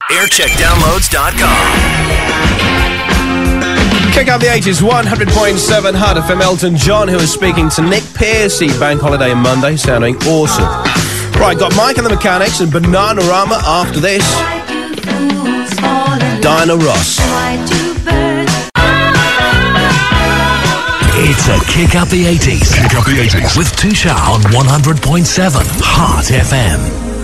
Aircheckdownloads.com. Kick out the 80s, 100.7 Hard FM. Elton John, who is speaking to Nick Piercy, Bank Holiday Monday, sounding awesome. Right, got Mike and the Mechanics and Bananarama after this. Diana Ross. It's a Kick Up the 80s. Kick Up the 80s. With Tusha on 100.7 Heart FM.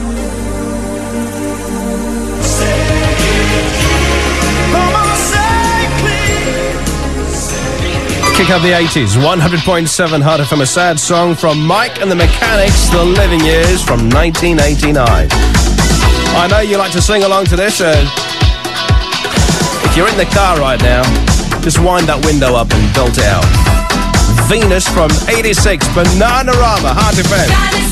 Kick Up the 80s, 100.7 Heart FM. A sad song from Mike and the Mechanics, The Living Years from 1989. I know you like to sing along to this. If you're in the car right now, just wind that window up and belt it out. Venus from 86, Bananarama, Heart FM.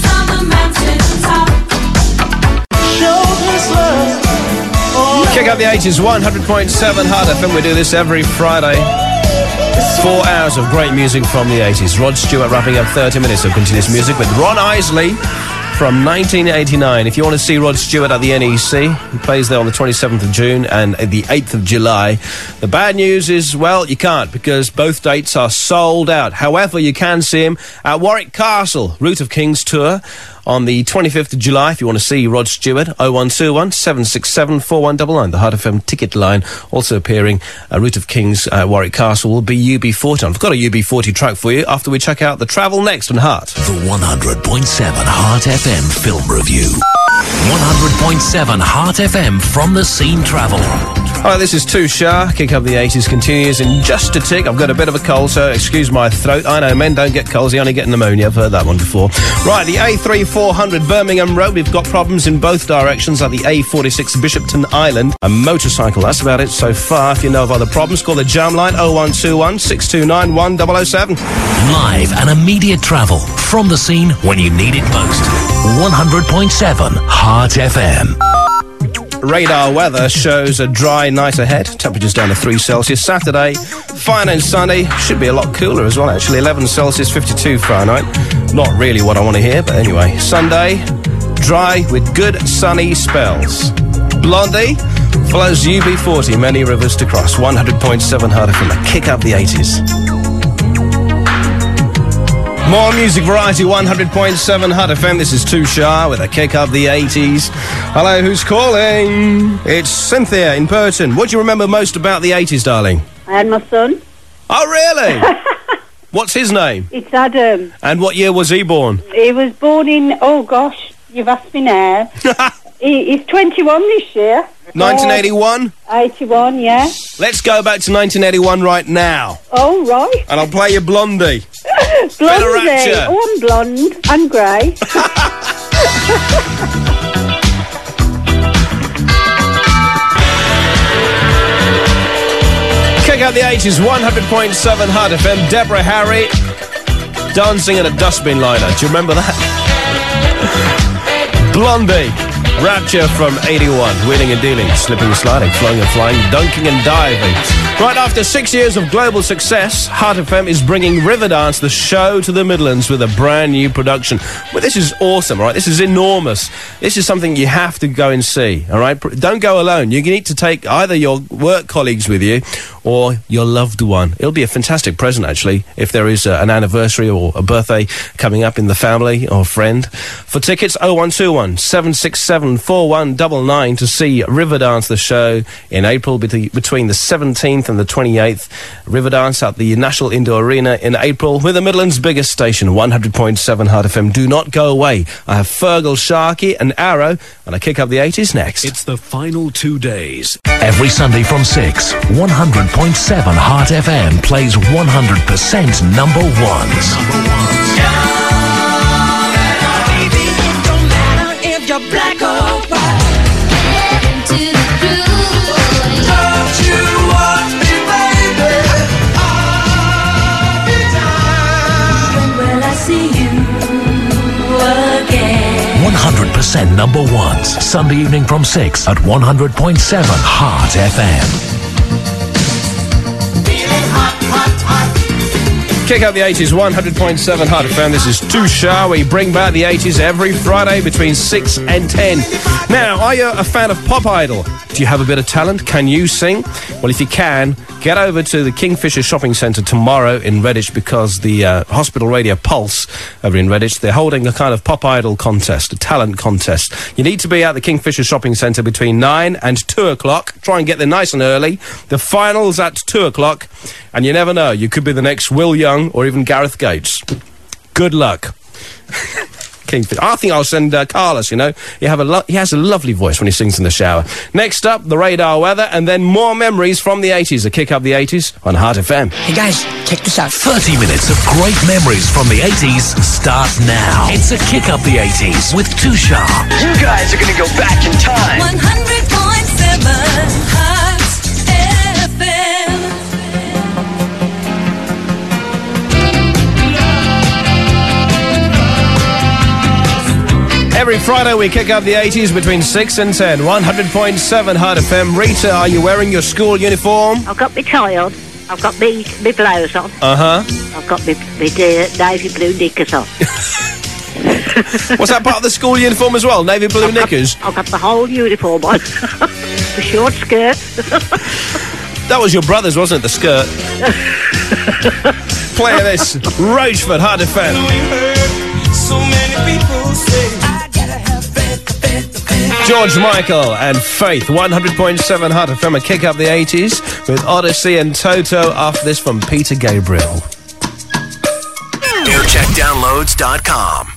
Kick Up the 80s, 100.7 Heart FM. We do this every Friday. 4 hours of great music from the 80s. Rod Stewart wrapping up 30 minutes of continuous music with Ron Isley from 1989. If you want to see Rod Stewart at the NEC, he plays there on the 27th of June and the 8th of July. The bad news is, well, you can't because both dates are sold out. However, you can see him at Warwick Castle, Route of Kings Tour, on the 25th of July. If you want to see Rod Stewart, 0121 767 4199. The Heart FM ticket line also appearing at Route of Kings at Warwick Castle will be UB40. I've got a UB40 track for you after we check out the travel next on Heart. The 100.7 Heart FM Film Review. 100.7 Heart FM from the Scene Travel. Hi, this is Tusha. Kick Up the 80s continues in just a tick. I've got a bit of a cold, so excuse my throat. I know men don't get colds, they only get pneumonia. I've heard that one before. Right, the A3400 Birmingham Road. We've got problems in both directions at the A46 Bishopton Island. A motorcycle, that's about it so far. If you know of other problems, call the jam line 0121 629 1007. Live and immediate travel from the scene when you need it most. 100.7 Heart FM. Radar weather shows a dry night ahead. Temperatures down to 3 Celsius. Saturday, fine and sunny. Should be a lot cooler as well, actually. 11 Celsius, 52 Fahrenheit. Not really what I want to hear, but anyway. Sunday, dry with good sunny spells. Blondie follows UB40. Many rivers to cross. 100.7 Heart FM. Kick Up the 80s. More music variety, 100.7 Hot FM. This is Tusha with a Kick Up the 80s. Hello, who's calling? It's Cynthia in Burton. What do you remember most about the 80s, darling? I had my son. Oh, really? What's his name? It's Adam. And what year was he born? He was born in, oh gosh, you've asked me now. He's 21 this year. 1981? 81, yeah. Let's go back to 1981 right now. Oh, right. And I'll play you Blondie. Blondie. Oh, I'm blonde and grey. Kick Out the 80s, 100.7 Hard FM. Deborah Harry dancing in a dustbin liner. Do you remember that? Blondie. Rapture from 81. Wheeling and dealing, slipping and sliding, flowing and flying, dunking and diving. Right after 6 years of global success, Heart FM is bringing Riverdance, the show, to the Midlands with a brand new production. Well, this is awesome, right? This is enormous. This is something you have to go and see, all right? Don't go alone. You need to take either your work colleagues with you or your loved one. It'll be a fantastic present, actually, if there is an anniversary or a birthday coming up in the family or friend. For tickets, 0121 767 4199 to see Riverdance, the show, in April between the 17th and the 28th. Riverdance at the National Indoor Arena in April with the Midlands' biggest station, 100.7 Hard FM. Do not go away. I have Fergal, Sharky and Arrow, and I Kick Up the 80s next. It's the final 2 days. Every Sunday from 6, 100.7 Heart FM plays 100% number ones. Baby, it don't matter if you're black or white. Into the groove. Don't you want me, baby? All the time. When will I see you again? 100% number ones. Sunday evening from 6 at 100.7 Heart FM. Kick Out the 80s, 100.7 Hard FM. This is Tusha. We bring back the 80s every Friday between 6 and 10. Now, are you a fan of Pop Idol? Do you have a bit of talent? Can you sing? Well, if you can, get over to the Kingfisher Shopping Centre tomorrow in Redditch, because the Hospital Radio Pulse over in Redditch, they're holding a kind of pop idol contest, a talent contest. You need to be at the Kingfisher Shopping Centre between 9 and 2 o'clock. Try and get there nice and early. The final's at 2 o'clock, and you never know, you could be the next Will Young or even Gareth Gates. Good luck. Kingfisher. I think I'll send Carlos, you know. He has a lovely voice when he sings in the shower. Next up, the radar weather, and then more memories from the 80s. A kick up the 80s on Heart FM. Hey guys, check this out. 30 minutes of great memories from the 80s starts now. It's a kick up the 80s with Too Sharp. You guys are gonna go back in time. 100.7 Hot FM. Every Friday we kick up the 80s between 6 and 10. 100.7 Heart FM. Rita, are you wearing your school uniform? I've got my tie on. I've got my blouse on. Uh-huh. I've got my navy blue knickers on. Was that part of the school uniform as well? Navy blue knickers? I've got the whole uniform on. The short skirt. That was your brother's, wasn't it, the skirt? Play this. Roachford, Heart FM. So many people say I gotta have faith. George Michael and Faith, 100.7 Heart FM. A kick up the 80s with Odyssey and Toto after this from Peter Gabriel. Aircheckdownloads.com.